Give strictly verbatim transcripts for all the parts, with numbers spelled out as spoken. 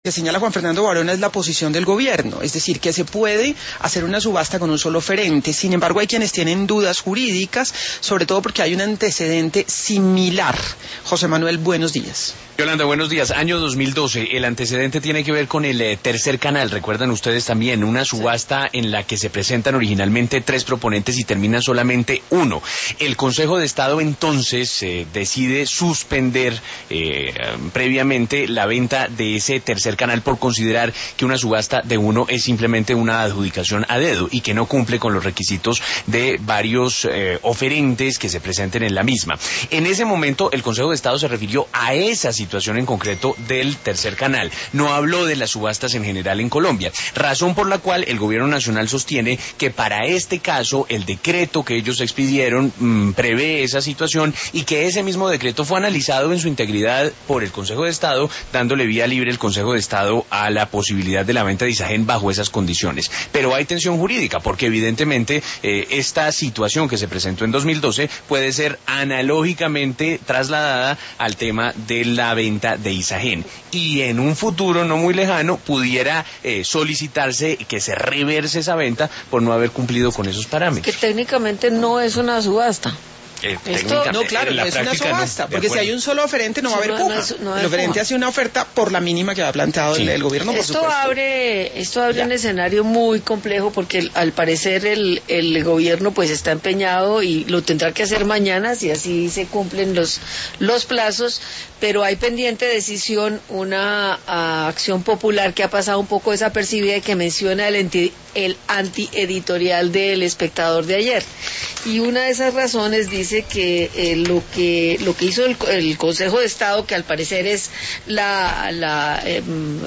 que señala Juan Fernando Barona es la posición del gobierno, es decir, que se puede hacer una subasta con un solo oferente. Sin embargo, hay quienes tienen dudas jurídicas, sobre todo porque hay un antecedente similar. José Manuel, buenos días. Yolanda, buenos días. Año dos mil doce, el antecedente tiene que ver con el eh, tercer canal, recuerdan ustedes también, una subasta en la que se presentan originalmente tres proponentes y termina solamente uno. El Consejo de Estado entonces eh, decide suspender eh, previamente la venta de ese tercer canal por considerar que una subasta de uno es simplemente una adjudicación a dedo y que no cumple con los requisitos de varios eh, oferentes que se presenten en la misma. En ese momento el Consejo de Estado se refirió a esa situación en concreto del tercer canal, no habló de las subastas en general en Colombia, razón por la cual el gobierno nacional sostiene que para este caso el decreto que ellos expidieron mmm, prevé esa situación y que ese mismo decreto fue analizado en su integridad por el Consejo de Estado, dándole vía libre el Consejo de Estado a la posibilidad de la venta de Isagen bajo esas condiciones. Pero hay tensión jurídica porque evidentemente eh, esta situación que se presentó en dos mil doce puede ser analógicamente trasladada al tema de la venta de Isagen y en un futuro no muy lejano pudiera eh, solicitarse que se reverse esa venta por no haber cumplido con esos parámetros. Que técnicamente no es una subasta. Eh, Esto, no, claro, no es una subasta, no, porque si hay un solo oferente no va a haber no, puja. No es, no el oferente hace una oferta por la mínima que ha planteado sí. el, el gobierno, por esto supuesto. Abre, esto abre ya. un escenario muy complejo porque el, al parecer el, el gobierno pues está empeñado y lo tendrá que hacer mañana si así se cumplen los, los plazos, pero hay pendiente decisión una a, acción popular que ha pasado un poco desapercibida y que menciona el, enti, el antieditorial del Espectador de ayer. Y una de esas razones dice que eh, lo que lo que hizo el, el Consejo de Estado, que al parecer es la, la eh,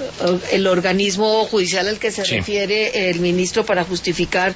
el organismo judicial al que se sí. refiere el ministro para justificar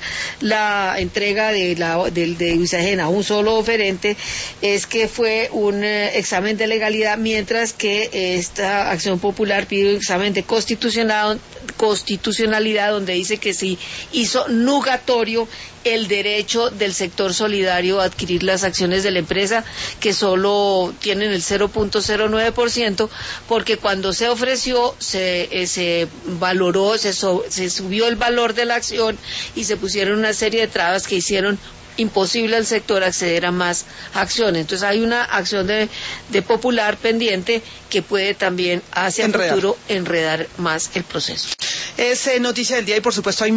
la entrega de la del de Isagen a un solo oferente, es que fue un eh, examen de legalidad, mientras que eh, esta acción popular pide un examen de constitucional, constitucionalidad, donde dice que sí hizo nugatorio el derecho del sector solidario a adquirir las acciones de la empresa, que solo tienen el cero punto cero nueve por ciento, porque cuando se ofreció se, eh, se valoró, se, so, se subió el valor de la acción y se pusieron una serie de trabas que hicieron imposible al sector acceder a más acciones. Entonces hay una acción de, de popular pendiente que puede también hacia el futuro enredar más el proceso. Es eh, noticia del día y por supuesto hay